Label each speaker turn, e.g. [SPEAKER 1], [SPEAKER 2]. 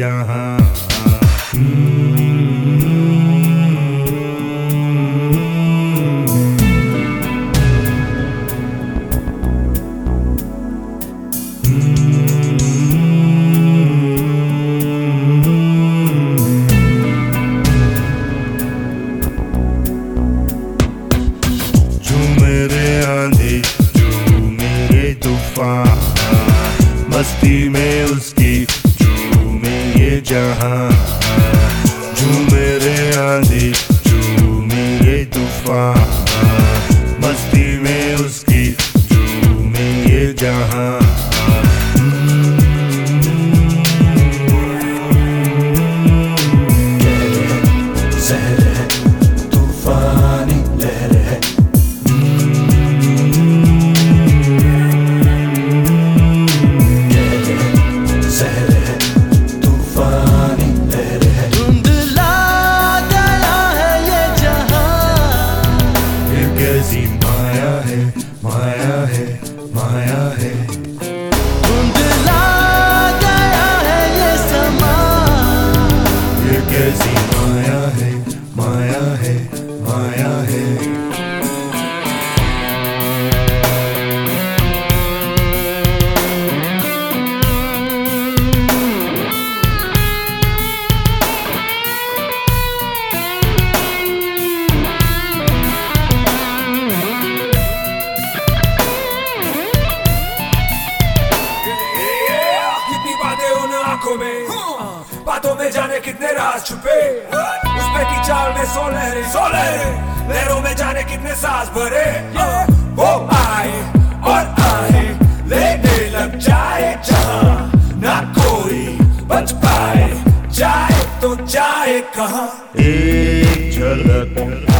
[SPEAKER 1] जहां। मस्ती में उसकी झूमे ये जहां, झूमे रे आंधी झूमे ये तूफान, मस्ती में उसकी झूमे ये जहां।
[SPEAKER 2] सहर है तूफानी लहर है,
[SPEAKER 1] माया है माया है माया है,
[SPEAKER 2] धुंधला गया है ये समा।
[SPEAKER 1] ये कैसी माया है माया है माया है।
[SPEAKER 3] बातों में जाने कितने राज छुपे, उसमें की चाल में सौ लहरें, लहरों में जाने कितने सांस भरे। वो आए और आए लेने लग जाए जहां, ना कोई बच पाए, जाए तो जाए कहां।
[SPEAKER 1] एक झलक